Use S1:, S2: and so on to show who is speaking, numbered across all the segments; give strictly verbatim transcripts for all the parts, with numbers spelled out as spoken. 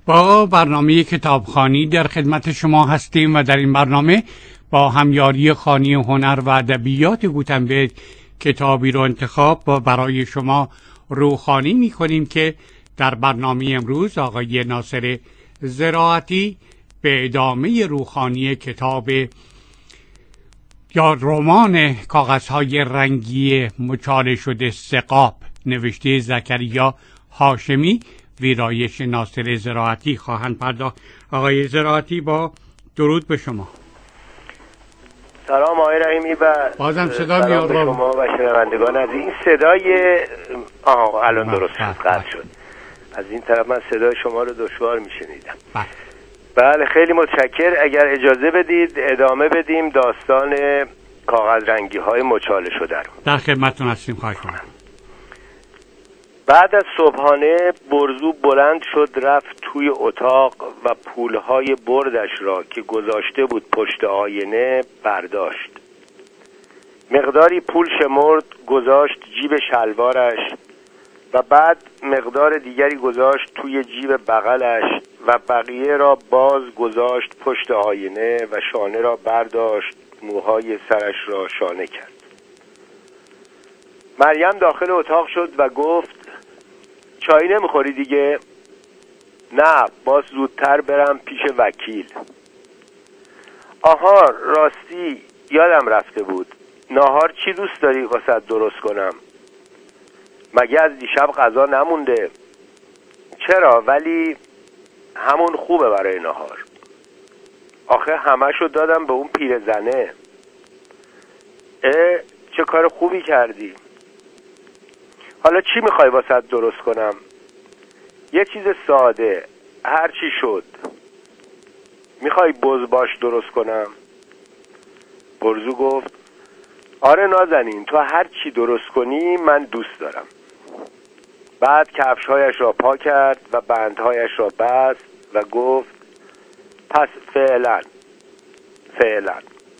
S1: با برنامه کتابخوانی در خدمت شما هستیم و در این برنامه با همیاری خانه هنر و ادبیات گوتنبرگ کتابی رو انتخاب و برای شما روخوانی می کنیم که در برنامه امروز آقای ناصر زراعتی به ادامه روخوانی کتاب یا رمان کاغذهای رنگی مچاله شده ثقاب نوشته زکریا هاشمی ویرایش ناصر زراعتی خواهند پرداخت. آقای زراعتی با درود به شما.
S2: سلام آقای رحیمی و
S1: بازم صدا میاد
S2: شما و شنوندگان. از این صدای آها الان درست قطع شد. از این طرف من صدای شما رو دشوار میشنیدم. بله خیلی متشکر. اگر اجازه بدید ادامه بدیم داستان کاغذ رنگی های مچاله شده رو.
S1: در خدمتتون هستیم. خواهش کنم.
S2: بعد از صبحانه برزو بلند شد رفت توی اتاق و پولهای بردش را که گذاشته بود پشت آینه برداشت. مقداری پول شمرد گذاشت جیب شلوارش و بعد مقدار دیگری گذاشت توی جیب بغلش و بقیه را باز گذاشت پشت آینه و شانه را برداشت، موهای سرش را شانه کرد. مریم داخل اتاق شد و گفت چای نمیخوری دیگه؟ نه، باز زودتر برم پیش وکیل. آها راستی یادم رفته بود، ناهار چی دوست داری واسه درست کنم؟ مگه از دیشب غذا نمونده؟ چرا؟ ولی همون خوبه برای ناهار. آخه همشو دادم به اون پیرزنه. اه چه کار خوبی کردی. حالا چی میخوای واسه درست کنم؟ یه چیز ساده، هر چی شد. میخوای بزباش درست کنم؟ برزو گفت آره نازنین، تو هر چی درست کنی من دوست دارم. بعد کفشهایش را پا کرد و بندهایش را بست و گفت پس فعلا فعلا.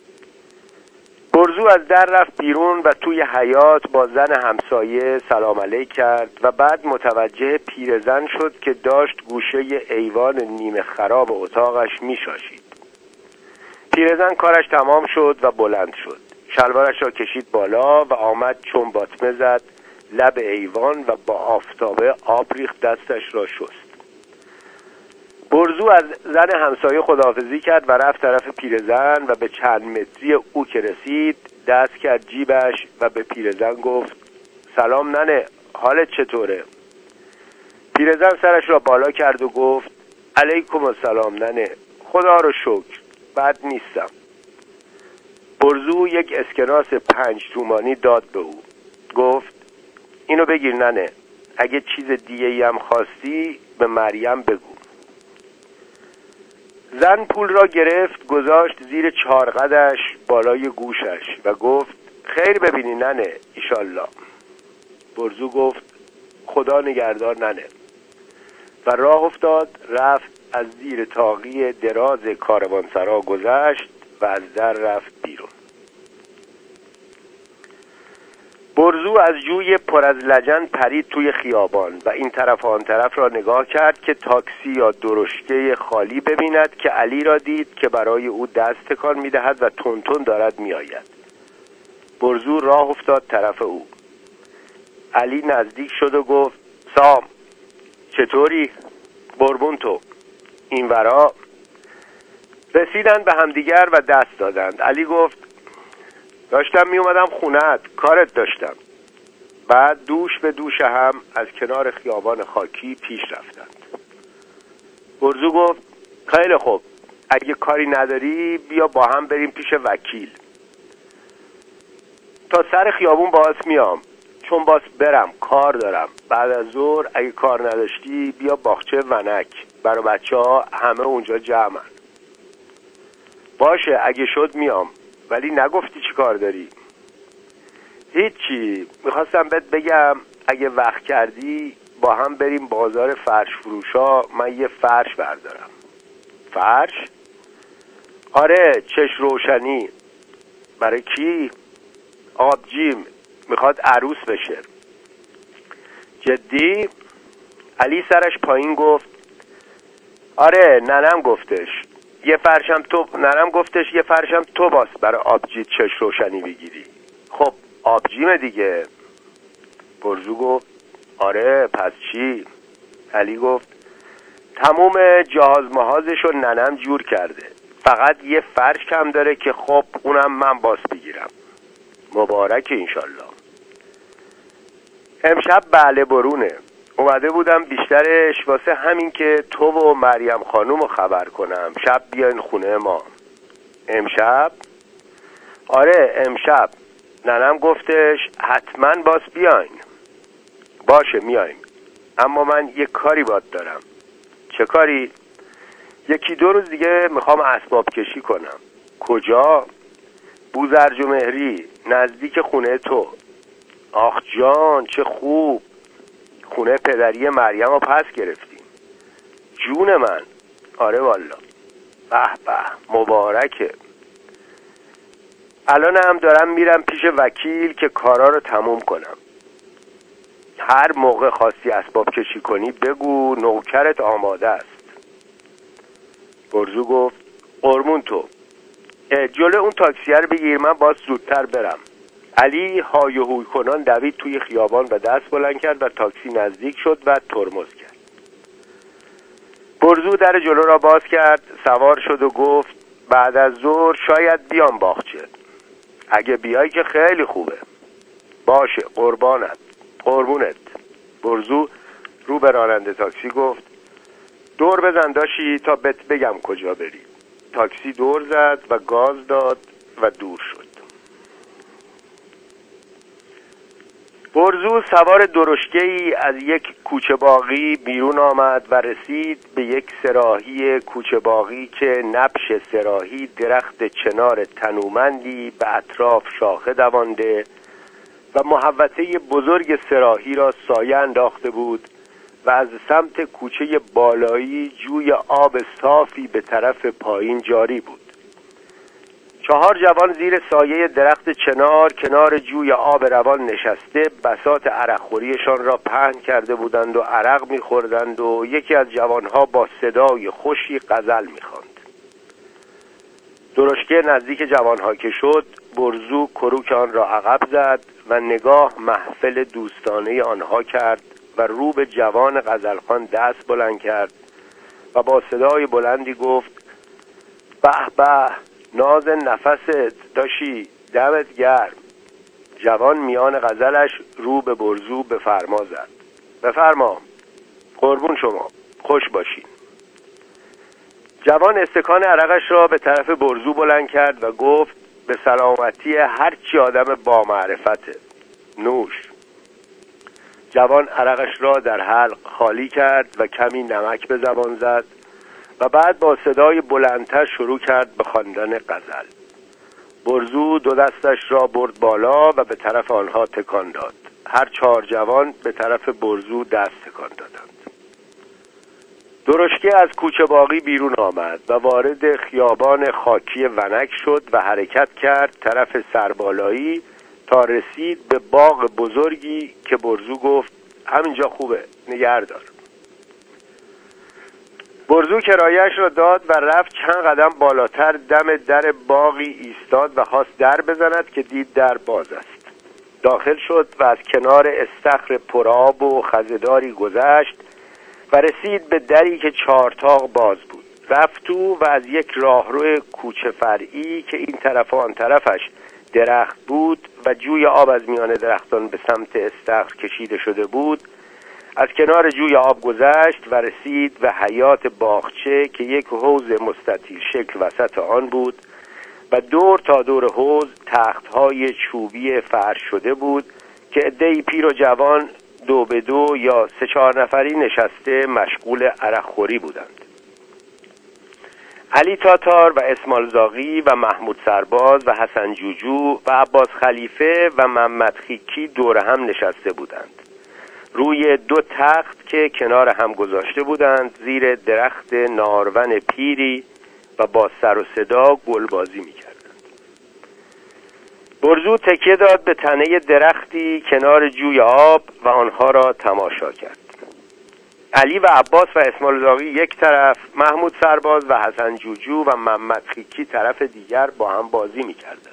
S2: برزو از در رفت بیرون و توی حیاط با زن همسایه سلام علیک کرد و بعد متوجه پیرزن شد که داشت گوشه ایوان نیمه خراب اتاقش میشاشید. پیرزن کارش تمام شد و بلند شد. شلوارش را کشید بالا و آمد چون باطمه زد لب ایوان و با آفتابه آب ریخت دستش را شست. برزو از زن همسایه خداحافظی کرد و رفت طرف پیرزن و به چند متری او که رسید دست کرد جیبش و به پیرزن گفت سلام ننه، حالت چطوره؟ پیرزن سرش را بالا کرد و گفت علیکم السلام ننه، خدا رو شکر، بد نیستم. برزو یک اسکناس پنج تومانی داد به او. گفت اینو بگیر ننه، اگه چیز دیگه‌ای هم خواستی به مریم بگو. زن پول را گرفت گذاشت زیر چارقدش بالای گوشش و گفت خیر ببینی ننه ایشالله. برزو گفت خدا نگهدار ننه و راه افتاد. رفت از زیر طاقی دراز کاروانسرا گذشت و از در رفت بیرون. برزو از جوی پر از لجن پرید توی خیابان و این طرف و آن طرف را نگاه کرد که تاکسی یا درشکه خالی ببیند که علی را دید که برای او دست تکان می‌دهد و تونتون دارد می‌آید. برزو راه افتاد طرف او. علی نزدیک شد و گفت سام چطوری؟ قربون تو. این ورا. رسیدند به همدیگر و دست دادند. علی گفت داشتم می اومدم خونت، کارت داشتم. بعد دوش به دوش هم از کنار خیابان خاکی پیش رفتند. برزو گفت خیلی خوب، اگه کاری نداری بیا با هم بریم پیش وکیل. تا سر خیابون باز میام، چون باز برم کار دارم. بعد از ظهر اگه کار نداشتی بیا باغچه ونک، برای بچه ها همه اونجا جمعن. باشه اگه شد میام، ولی نگفتی چی کار داری؟ هیچی، میخواستم بهت بگم اگه وقت کردی با هم بریم بازار فرش فروشا، من یه فرش بردارم. فرش؟ آره چش روشنی. برای کی؟ آبجیم، میخواد عروس بشه. جدی؟ علی سرش پایین گفت آره ننم گفتش یه فرشم تو ننم گفتش یه فرشم تو باس برای آبجی چش روشنی بگیری. خب آبجیمه دیگه. برزو گفت آره پس چی؟ علی گفت تموم جهاز محازشو ننم جور کرده، فقط یه فرش کم داره که خب اونم من باس بگیرم. مبارک انشالله. امشب بله برونه. اومده بودم بیشترش واسه همین که تو و مریم خانومو خبر کنم شب بیاین خونه ما. امشب؟ آره امشب. ننم گفتش حتما باس بیاین. باشه میایم، اما من یه کاری باد دارم. چه کاری؟ یکی دو روز دیگه میخوام اسباب کشی کنم. کجا؟ بوزرج و مهری نزدیک خونه تو. آخ جان چه خوب، خونه پدری مریم رو پس گرفتیم. جون من. آره والا. به به مبارکه. الان هم دارم میرم پیش وکیل که کارا رو تموم کنم. هر موقع خواستی اسباب کشی کنی بگو، نوکرت آماده است. برزو گفت قربون تو. جلو اون تاکسیه رو بگیر، من باز زودتر برم. علی های و هوی کنان دوید توی خیابان و دست بلند کرد و تاکسی نزدیک شد و ترمز کرد. برزو در جلو را باز کرد، سوار شد و گفت بعد از ظهر شاید بیام باغچه. اگه بیای که خیلی خوبه. باشه قربانت. قربونت. برزو رو به راننده تاکسی گفت دور بزن داشی تا بهت بگم کجا بری. تاکسی دور زد و گاز داد و دور شد. برزو سوار درشکه‌ای از یک کوچه باغی بیرون آمد و رسید به یک سراحی کوچه باغی که نبش سراحی درخت چنار تنومندی به اطراف شاخه دوانده و محوطه بزرگ سراحی را سایه انداخته بود و از سمت کوچه بالایی جوی آب صافی به طرف پایین جاری بود. چهار جوان زیر سایه درخت چنار کنار جوی آب روان نشسته بساط عرقخوریشان را پهن کرده بودند و عرق می‌خوردند و یکی از جوانها با صدای خوشی غزل می‌خواند. درشکه نزدیک جوانها که شد، برزو کروک آن را عقب زد و نگاه محفل دوستانه آنها کرد و رو به جوان غزلخوان دست بلند کرد و با صدای بلندی گفت به به ناز نفست داشی، دمت گرم. جوان میان غزلش رو به برزو بفرما زد. بفرما. قربون شما، خوش باشین. جوان استکان عرقش را به طرف برزو بلند کرد و گفت به سلامتی هرچی آدم با معرفته. نوش. جوان عرقش را در حلق خالی کرد و کمی نمک به زبان زد و بعد با صدای بلندتر شروع کرد به خواندن غزل. برزو دو دستش را برد بالا و به طرف آنها تکان داد. هر چهار جوان به طرف برزو دست تکان دادند. درشکه از کوچه باغی بیرون آمد و وارد خیابان خاکی ونک شد و حرکت کرد طرف سربالایی تا رسید به باغ بزرگی که برزو گفت همینجا خوبه، نگهدار. برزو کرایه‌اش را داد و رفت چند قدم بالاتر دم در باغی ایستاد و خواست در بزند که دید در باز است. داخل شد و از کنار استخر پرآب و خزه‌داری گذشت و رسید به دری که چهارتاق باز بود. رفت تو و از یک راهرو کوچه فرعی که این طرف و آن طرفش درخت بود و جوی آب از میان درختان به سمت استخر کشیده شده بود، از کنار جوی آب گذشت و رسید به حیاط باغچه که یک حوض مستطیل شکل وسط آن بود و دور تا دور حوض تخت‌های چوبی فرش شده بود که عده‌ای پیر و جوان دو به دو یا سه چهار نفری نشسته مشغول عرقخوری بودند. علی تاتار و اسماعیل زاغی و محمود سرباز و حسن جوجو و عباس خلیفه و محمد خیکی دور هم نشسته بودند. روی دو تخت که کنار هم گذاشته بودند زیر درخت نارون پیری و با سر و صدا گلبازی می‌کردند. برزو تکیه داد به تنه درختی کنار جوی آب و آنها را تماشا کرد. علی و عباس و اسماعیل زاغی یک طرف، محمود سرباز و حسن جوجو و محمد خیکی طرف دیگر با هم بازی می‌کردند.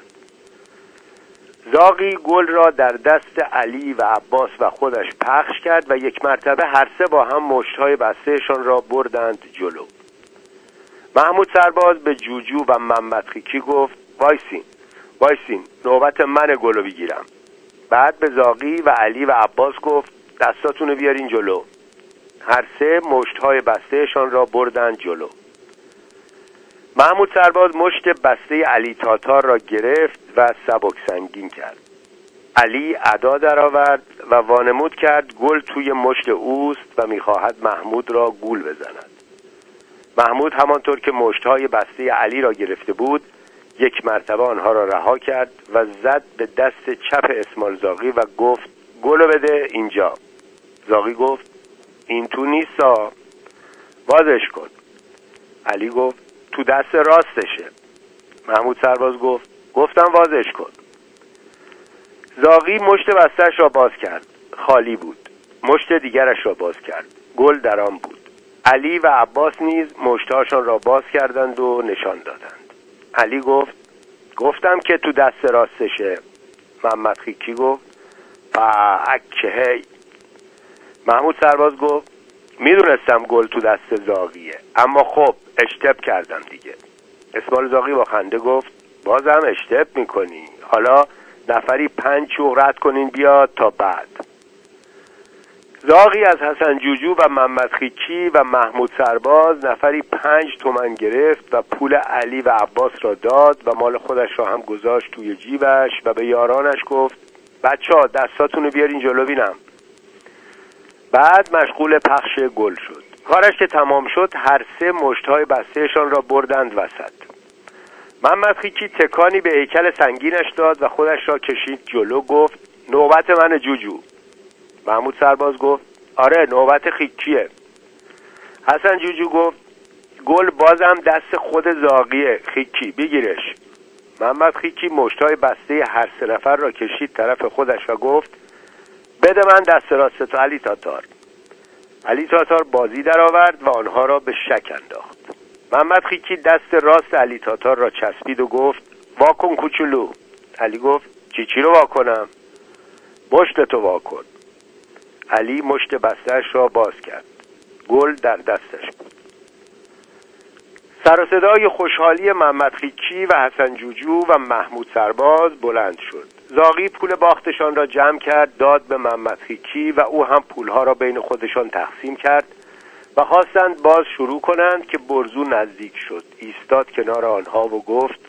S2: زاغی گل را در دست علی و عباس و خودش پخش کرد و یک مرتبه هر سه با هم مشت‌های بسته‌شان را بردند جلو. محمود سرباز به جوجو و محمد خیکی گفت وایسین وایسین نوبت من گلو بگیرم. بعد به زاغی و علی و عباس گفت دستاتونو بیارین جلو. هر سه مشت‌های بسته‌شان را بردند جلو. محمود سرباز مشت بسته علی تاتار را گرفت و سبک سنگین کرد. علی ادا درآورد و وانمود کرد گل توی مشت اوست و می‌خواهد محمود را گول بزند. محمود همانطور که مشت‌های بسته علی را گرفته بود یک مرتبه آنها را رها کرد و زد به دست چپ اسماعیل زاغی و گفت گلو بده اینجا. زاغی گفت این تو نیستا، بازش کن. علی گفت تو دست راستشه. محمود سرباز گفت گفتم بازش کن. زاغی مشت بسته‌اش را باز کرد، خالی بود. مشت دیگرش را باز کرد، گل در آن بود. علی و عباس نیز مشت‌هاشان را باز کردند و نشان دادند. علی گفت گفتم که تو دست راستشه. محمد خیکی گفت پاک هی. محمود سرباز گفت میدونستم گل تو دست زاغیه، اما خب اشتباه کردم دیگه. اسماعیل زاغی با خنده گفت بازم اشتباه میکنی، حالا نفری پنج چوغ رد کنین بیاد تا بعد. زاغی از حسن جوجو و محمد خیکی و محمود سرباز نفری پنج تومن گرفت و پول علی و عباس را داد و مال خودش را هم گذاشت توی جیبش و به یارانش گفت بچه ها دستاتونو بیارین جلو بینم. بعد مشغول پخش گل شد. کارش که تمام شد هر سه مشت‌های بسته‌شان را بردند وسط. محمد خیکی تکانی به هیکل سنگینش داد و خودش را کشید جلو. گفت نوبت من جوجو. محمود سرباز گفت آره نوبت خیکیه. حسن جوجو گفت گل بازم دست خود زاغیه، خیکی بگیرش. محمد خیکی مشت‌های بسته هر سه نفر را کشید طرف خودش و گفت بده من دست راست تو علی تاتار. علی تاتار بازی در آورد و آنها را به شک انداخت. محمد خیکی دست راست علی تاتار را چسبید و گفت واکن کوچولو. علی گفت چی چی رو واکنم؟ مشت تو واکن. علی مشت بسته‌اش را باز کرد. گل در دستش بود. سر و صدای خوشحالی محمد خیکی و حسن جوجو و محمود سرباز بلند شد. زاغی پول باختشان را جمع کرد داد به محمد خیکی و او هم پولها را بین خودشان تقسیم کرد و خواستند باز شروع کنند که برزو نزدیک شد. ایستاد کنار آنها و گفت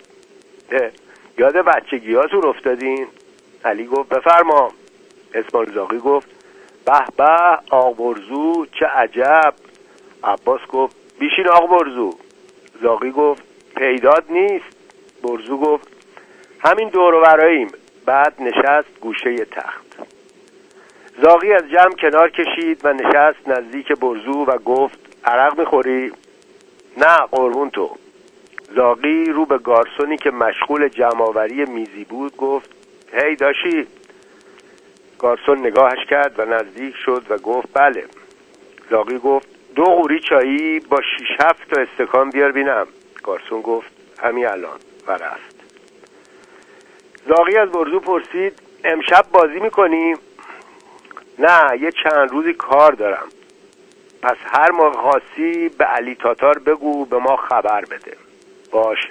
S2: یاد بچگیاتون افتادین؟ علی گفت بفرما. اسماعیل زاغی گفت به به آق برزو چه عجب. عباس گفت بیشین آق برزو. زاغی گفت پیداد نیست. برزو گفت همین دور و براییم. بعد نشست گوشه تخت. زاغی از جمع کنار کشید و نشست نزدیک برزو و گفت عرق میخوری؟ نه قربون تو. زاغی رو به گارسونی که مشغول جمع‌آوری میزی بود گفت هی داشی؟ گارسون نگاهش کرد و نزدیک شد و گفت بله. زاغی گفت دو قوری چایی با شیش هفت تا استکان بیار بینم. گارسون گفت همین الان و رفت. زاغی از برزو پرسید امشب بازی میکنیم؟ نه یه چند روزی کار دارم. پس هر موقع خاصی به علی تاتار بگو به ما خبر بده. باشه.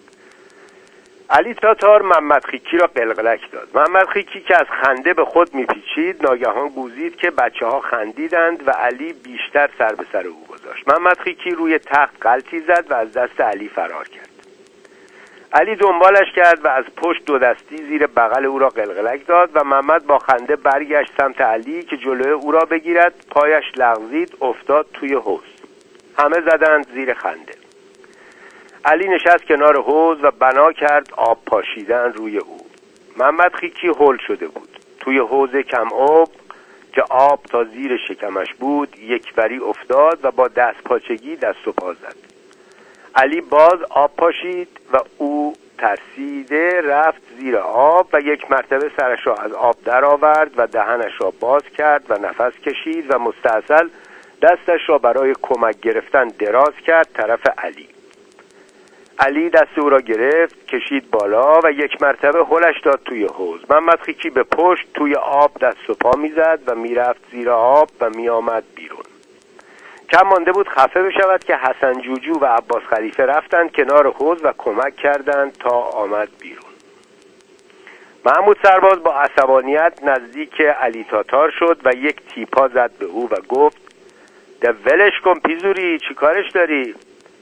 S2: علی تاتار محمد خیکی را قلقلک داد. محمد خیکی که از خنده به خود میپیچید ناگهان گوزید که بچه ها خندیدند و علی بیشتر سر به سر او گذاشت. محمد خیکی روی تخت غلطی زد و از دست علی فرار کرد. علی دنبالش کرد و از پشت دو دستی زیر بغل او را قلقلک داد و محمد با خنده برگشت سمت علی که جلوی او را بگیرد. پایش لغزید افتاد توی حوض. همه زدند زیر خنده. علی نشست کنار حوض و بنا کرد آب پاشیدن روی او. محمد خیکی هول شده بود. توی حوض کم آب که آب تا زیر شکمش بود یکوری افتاد و با دست پاچگی دست و پا زد. علی باز آب پاشید و او ترسیده رفت زیر آب و یک مرتبه سرش را از آب در آورد و دهنش را باز کرد و نفس کشید و مستعسل دستش را برای کمک گرفتن دراز کرد طرف علی. علی دست او را گرفت، کشید بالا و یک مرتبه هلش داد توی حوض. محمد خیکی به پشت توی آب دست و پا میزد و میرفت زیر آب و میآمد بیرون. کم مانده بود خفه بشود که حسن جوجو و عباس خلیفه رفتند کنار حوض و کمک کردند تا آمد بیرون. محمود سرباز با عصبانیت نزدیک علی تاتار شد و یک تیپا زد به او و گفت ده ولش کن پیزوری، چی کارش داری؟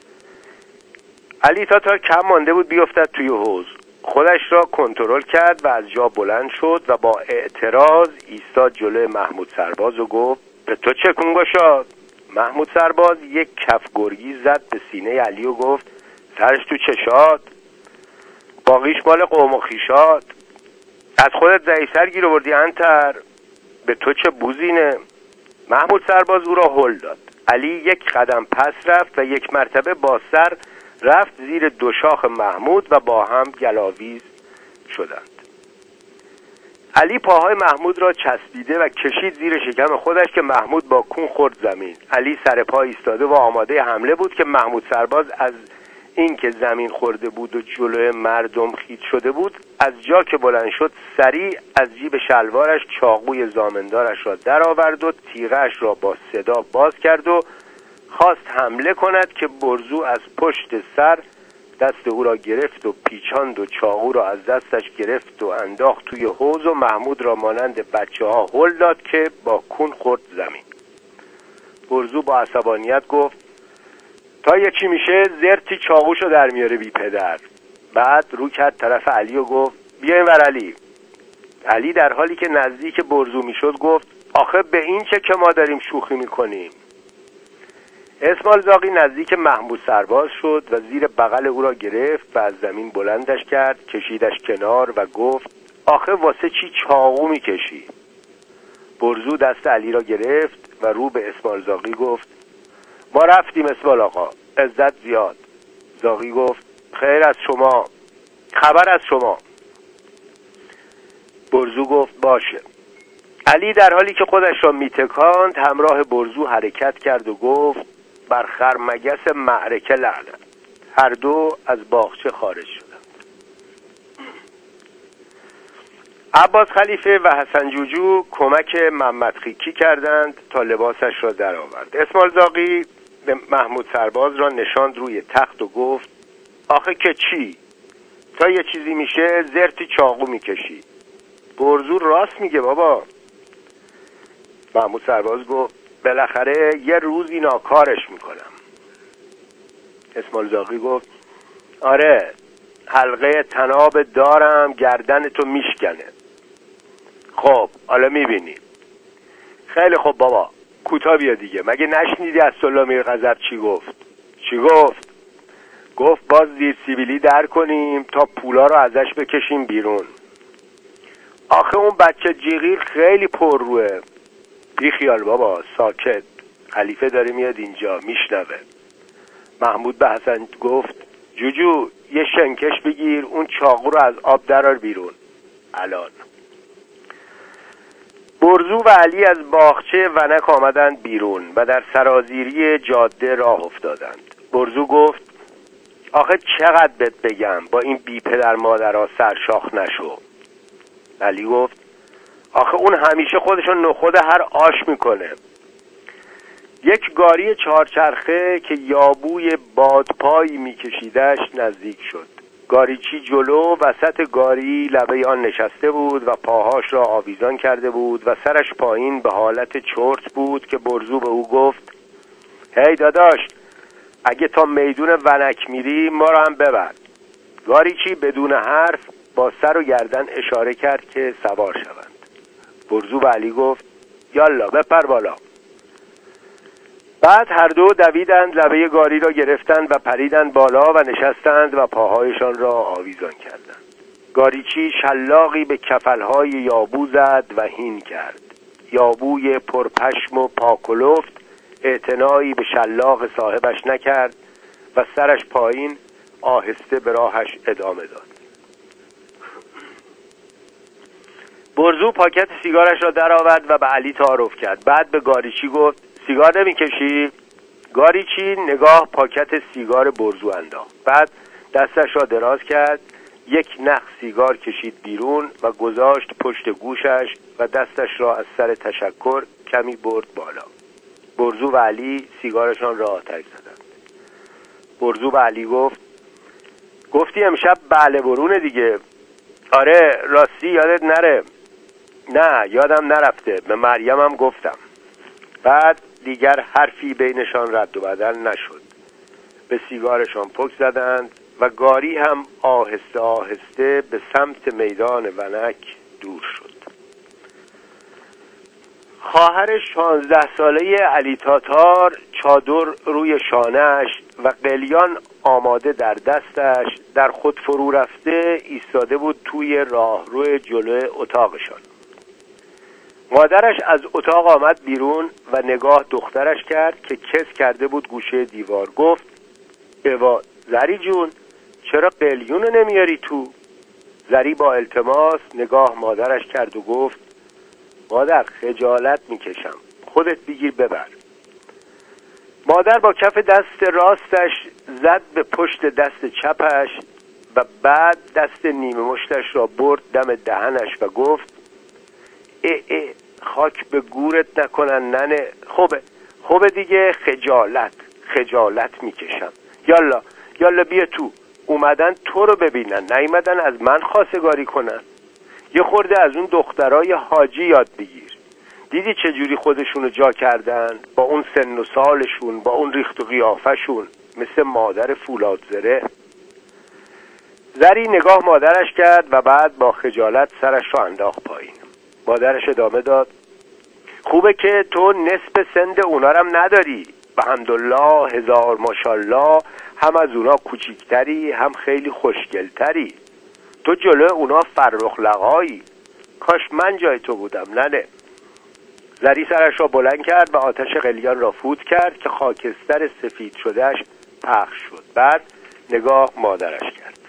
S2: علی تاتار کم مانده بود بیفتد توی حوض. خودش را کنترل کرد و از جا بلند شد و با اعتراض ایستاد جلوی محمود سرباز و گفت به تو چه کنگو شد؟ محمود سرباز یک کف گرگی زد به سینه علی و گفت سرش تو چشات، باقیش مال قوم و خیشات. از خودت ضعیف‌تر گیر آوردی انتر، به تو چه بوزینه؟ محمود سرباز او را هل داد. علی یک قدم پس رفت و یک مرتبه با سر رفت زیر دو شاخ محمود و با هم گلاویز شدند. علی پاهای محمود را چسبیده و کشید زیر شکم خودش که محمود با کون خورد زمین. علی سر پا ایستاده و آماده حمله بود که محمود سرباز از این که زمین خورده بود و جلوی مردم خیت شده بود از جا که بلند شد سریع از جیب شلوارش چاقوی زامندارش را در آورد و تیغش را با صدا باز کرد و خواست حمله کند که برزو از پشت سر دست او را گرفت و پیچاند و چاقو را از دستش گرفت و انداخت توی حوض و محمود را مانند بچه ها هل داد که با کون خورد زمین. برزو با عصبانیت گفت تا یکی میشه زرتی چاقوشو در میاره بی پدر. بعد رو کرد طرف علی و گفت بیاین ور علی. علی در حالی که نزدیک برزو میشد گفت آخه به این چه که ما داریم شوخی میکنیم. اسماعیل زاغی نزدیک محمود سرباز شد و زیر بغل او را گرفت و از زمین بلندش کرد، کشیدش کنار و گفت آخه واسه چی چاقو میکشی؟ برزو دست علی را گرفت و رو به اسماعیل زاغی گفت ما رفتیم اسماعیل آقا، عزت زیاد. زاغی گفت خیر از شما، خبر از شما. برزو گفت باشه. علی در حالی که خودش را میتکاند همراه برزو حرکت کرد و گفت بر خرمگس معرکه لعنت. هر دو از باغچه خارج شدند. عباس خلیفه و حسن جوجو کمک محمد خیکی کردند تا لباسش را در آورد. اسماعیل زاغی به محمود سرباز را نشاند روی تخت و گفت آخه که چی؟ تا یه چیزی میشه زرتی چاقو میکشی. برزو راست میگه بابا. محمود سرباز گفت بالاخره یه روزی ناکارش میکنم. اسماعیل زاغی گفت آره حلقه تناب دارم گردن تو میشکنه. خب حالا میبینی. خیلی خب بابا کوتاه بیا دیگه. مگه نشنیدی از سلا میرغضب چی گفت؟ چی گفت؟ گفت باز زیر سیبیلی در کنیم تا پولا رو ازش بکشیم بیرون. آخه اون بچه جیغیر خیلی پر روه. بی خیال بابا ساکت، خلیفه داره میاد اینجا میشنوه. محمود به حسن گفت جوجو یه شنکش بگیر اون چاقو رو از آب درار بیرون الان. برزو و علی از باغچه ونک آمدند بیرون و در سرازیری جاده راه افتادند. برزو گفت آخه چقدر بهت بگم با این بی پدر مادرها سرشاخ نشو. علی گفت آخه اون همیشه خودشو نخود هر آش میکنه. یک گاری چهارچرخه که یابوی بادپایی میکشیدش نزدیک شد. گاریچی جلو وسط گاری لبه آن نشسته بود و پاهاش را آویزان کرده بود و سرش پایین به حالت چرت بود که برزو به او گفت هی داداش اگه تا میدون ونک میری ما را هم ببر. گاریچی بدون حرف با سر و گردن اشاره کرد که سوار شوند. برزو به علی گفت یالا بپر بالا. بعد هر دو دویدند لبه گاری را گرفتند و پریدند بالا و نشستند و پاهایشان را آویزان کردند. گاریچی شلاقی به کفلهای یابو زد و هین کرد. یابوی پرپشم و پاکلفت اعتنایی به شلاق صاحبش نکرد و سرش پایین آهسته به راهش ادامه داد. برزو پاکت سیگارش را در آورد و به علی تعارف کرد. بعد به گاریچی گفت سیگار نمیکشی؟ گاری چی نگاه پاکت سیگار برزو انداخت. بعد دستش را دراز کرد، یک نخ سیگار کشید بیرون و گذاشت پشت گوشش و دستش را از سر تشکر کمی برد بالا. برزو و علی سیگارشان را آتش زدند. برزو و علی گفت گفتی امشب بله برونه دیگه. آره راستی یادت نره. نه یادم نرفته، به مریم هم گفتم. بعد دیگر حرفی بینشان رد و بدل نشد. به سیگارشان پک زدند و گاری هم آهسته آهسته به سمت میدان ونک دور شد. خواهر شانزده ساله علی تاتار چادر روی شانه‌اش و قلیان آماده در دستش در خود فرو رفته ایستاده بود توی راهرو جلوی اتاقشان. مادرش از اتاق آمد بیرون و نگاه دخترش کرد که کس کرده بود گوشه دیوار. گفت اوا زری جون چرا قلیون نمیاری تو؟ زری با التماس نگاه مادرش کرد و گفت مادر خجالت میکشم، خودت بگیر ببر. مادر با کف دست راستش زد به پشت دست چپش و بعد دست نیمه مشتش را برد دم دهنش و گفت ای ای خاک به گورت نکنن ننه. خوبه خوبه دیگه، خجالت خجالت میکشم. یالا یالا بیا تو. اومدن تو رو ببینن، نیومدن از من خواستگاری کنن. یه خورده از اون دخترای حاجی یاد بگیر. دیدی چجوری خودشونو جا کردن؟ با اون سن و سالشون، با اون ریخت و قیافشون، مثل مادر فولاد زره. زری نگاه مادرش کرد و بعد با خجالت سرش رو انداخت پایین. مادرش ادامه داد خوبه که تو نصف سند اونارم نداری. بحمدالله هزار ماشالله، هم از اونا کوچیکتری هم خیلی خوشگلتری. تو جلو اونا فرخ لقایی. کاش من جای تو بودم ننه. زری سرش را بلند کرد و آتش قلیان را فوت کرد که خاکستر سفید شدهش پخش شد. بعد نگاه مادرش کرد.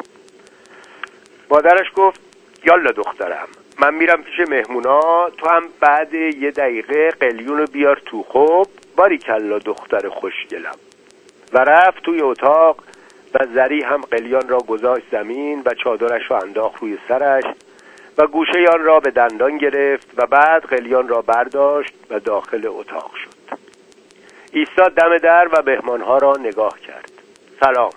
S2: مادرش گفت یالا دخترم، من میرم پیش مهمونا، تو هم بعد یه دقیقه قلیونو بیار تو. خب باریکلا دختر خوشگلم. و رفت توی اتاق و زری هم قلیان را گذاشت زمین و چادرش را انداخت روی سرش و گوشه آن را به دندان گرفت و بعد قلیان را برداشت و داخل اتاق شد. ایستاد دم در و مهمانها را نگاه کرد. سلام.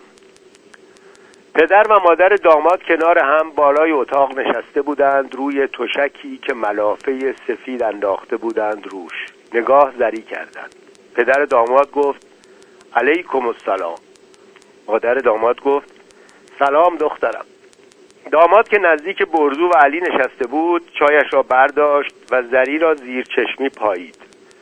S2: پدر و مادر داماد کنار هم بالای اتاق نشسته بودند روی تشکی که ملافه سفید انداخته بودند روش. نگاه زری کردند. پدر داماد گفت علیکم السلام. مادر داماد گفت سلام دخترم. داماد که نزدیک برزو و علی نشسته بود چایش را برداشت و زری را زیر چشمی پایید.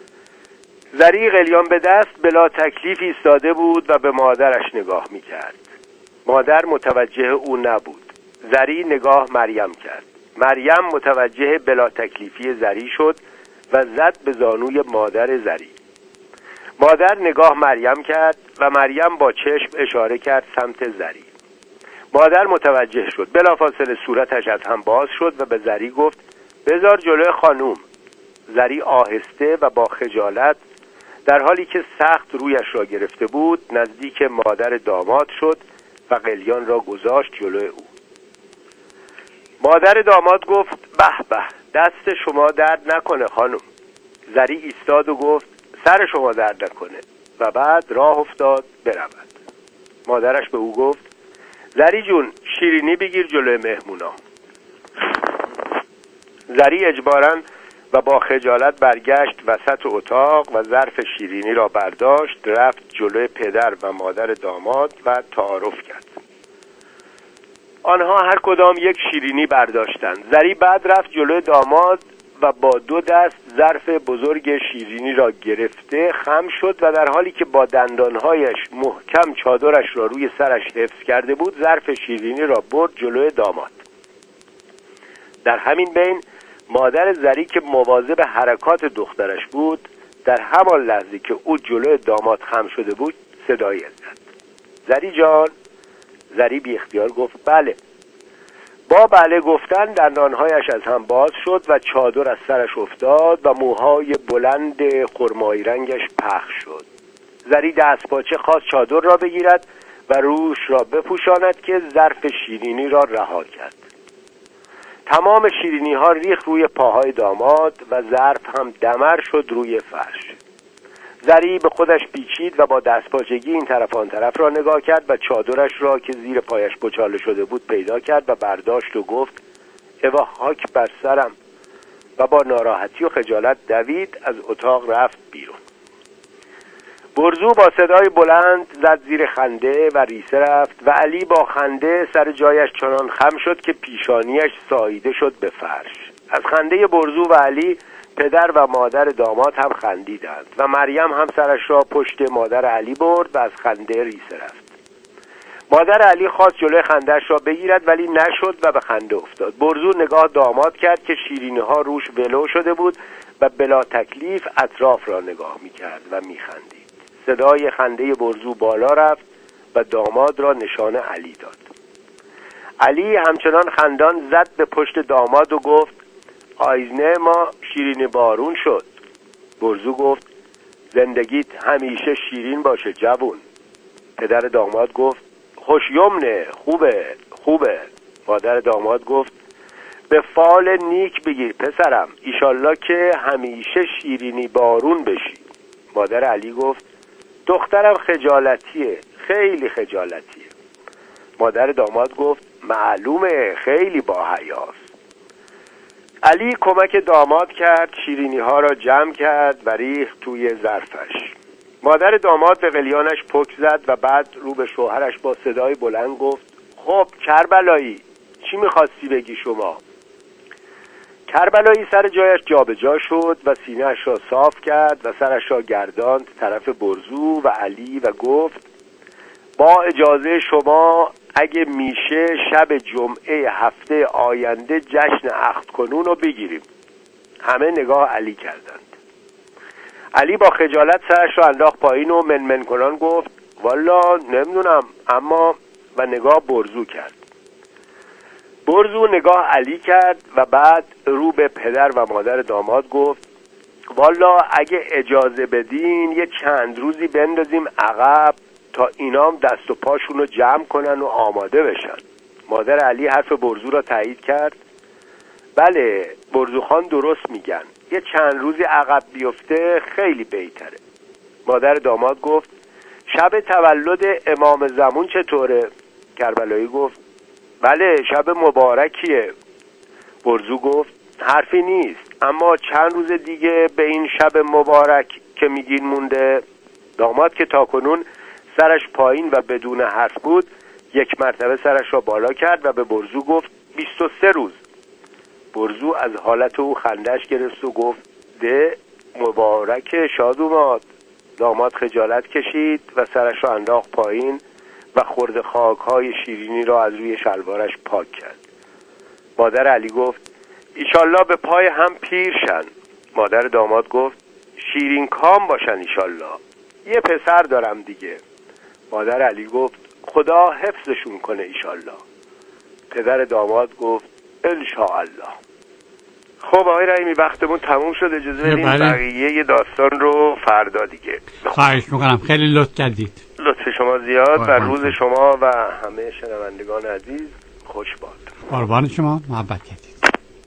S2: زری قلیان به دست بلا تکلیف ایستاده بود و به مادرش نگاه می‌کرد. مادر متوجه او نبود. زری نگاه مریم کرد. مریم متوجه بلا تکلیفی زری شد و زد به زانوی مادر زری. مادر نگاه مریم کرد و مریم با چشم اشاره کرد سمت زری. مادر متوجه شد. بلافاصله صورتش از هم باز شد و به زری گفت بذار جلوی خانوم. زری آهسته و با خجالت در حالی که سخت رویش را گرفته بود نزدیک مادر داماد شد و قلیان را گذاشت جلوی او. مادر داماد گفت به به دست شما درد نکنه خانم. زری ایستاد و گفت سر شما درد نکنه و بعد راه افتاد برود. مادرش به او گفت زری جون شیرینی بگیر جلوی مهمونا. زری اجباراً و با خجالت برگشت وسط اتاق و ظرف شیرینی را برداشت، رفت جلوی پدر و مادر داماد و تعارف کرد. آنها هر کدام یک شیرینی برداشتند. زری بعد رفت جلوی داماد و با دو دست ظرف بزرگ شیرینی را گرفته خم شد و در حالی که با دندانهایش محکم چادرش را روی سرش حفظ کرده بود ظرف شیرینی را برد جلوی داماد. در همین بین مادر زری که مواظب حرکات دخترش بود در همان لحظه که او جلوی داماد خم شده بود صدایی زد. زری جان. زری بی اختیار گفت بله. با بله گفتن دندانهایش از هم باز شد و چادر از سرش افتاد و موهای بلند خرمایی رنگش پخش شد. زری دستپاچه خواست چادر را بگیرد و روش را بپوشاند که ظرف شیرینی را رها کرد. تمام شیرینی ها ریخت روی پاهای داماد و ظرف هم دمر شد روی فرش. زری به خودش پیچید و با دستپاچگی این طرف آن طرف را نگاه کرد و چادرش را که زیر پایش گچاله شده بود پیدا کرد و برداشت و گفت اوا خاک بر سرم، و با ناراحتی و خجالت دوید از اتاق رفت بیرون. برزو با صدای بلند زد زیر خنده و ریسه رفت و علی با خنده سر جایش چنان خم شد که پیشانیش ساییده شد به فرش. از خنده برزو و علی پدر و مادر داماد هم خندیدند و مریم هم سرش را پشت مادر علی برد و از خنده ریسه رفت. مادر علی خواست جلوی خنده‌اش را بگیرد ولی نشد و به خنده افتاد. برزو نگاه داماد کرد که شیرینی ها روش ولو شده بود و بلا تکلیف اطراف را نگاه می‌کرد و می‌خندید. صدای خنده برزو بالا رفت و داماد را نشان علی داد. علی همچنان خندان زد به پشت داماد و گفت آیزنه ما شیرین بارون شد. برزو گفت زندگیت همیشه شیرین باشه جوون. پدر داماد گفت خوش یمنه، خوبه خوبه. مادر داماد گفت به فال نیک بگیر پسرم، ایشالله که همیشه شیرینی بارون بشی. مادر علی گفت دخترم خجالتیه، خیلی خجالتیه. مادر داماد گفت معلومه خیلی با حیاست. علی کمک داماد کرد، شیرینی ها را جمع کرد و ریخت توی ظرفش. مادر داماد به قلیانش پک زد و بعد رو به شوهرش با صدای بلند گفت خب کربلایی چی میخواستی بگی شما؟ کربلایی سر جایش جابجا شد و سینه‌اش را صاف کرد و سرش را گرداند طرف برزو و علی و گفت با اجازه شما اگه میشه شب جمعه هفته آینده جشن عقد کنون رو بگیریم. همه نگاه علی کردند. علی با خجالت سرش را انداخت پایین و منمن کنان گفت والا نمیدونم اما، و نگاه برزو کرد. برزو نگاه علی کرد و بعد رو به پدر و مادر داماد گفت والا اگه اجازه بدین یه چند روزی بندازیم عقب تا اینام دست و پاشون رو جمع کنن و آماده بشن. مادر علی حرف برزو را تایید کرد. بله برزو خان درست میگن، یه چند روزی عقب بیفته خیلی بهتره. مادر داماد گفت شب تولد امام زمان چطوره؟ کربلایی گفت بله شب مبارکیه. برزو گفت حرفی نیست، اما چند روز دیگه به این شب مبارک که میگین مونده. داماد که تاکنون سرش پایین و بدون حرف بود یک مرتبه سرش را بالا کرد و به برزو گفت بیست و سه روز. برزو از حالت او خندش گرفت و گفت ده مبارک شاد اومد. داماد خجالت کشید و سرش را انداخت پایین و خرد خاک‌های شیرینی را از روی شلوارش پاک کرد. مادر علی گفت ایشالله به پای هم پیر شن. مادر داماد گفت شیرین کام باشن ایشالله، یه پسر دارم دیگه. مادر علی گفت خدا حفظشون کنه ایشالله. پدر داماد گفت انشاءالله. خب آقای رحیمی وقتمون تموم شد، اجازه بدین بقیه داستان رو فردا دیگه.
S1: خواهش میکنم، خیلی لطف کردید.
S2: لطف شما زیاد و روز شما و همه شنوندگان عزیز خوش باد.
S1: قربان شما، محبت کردید.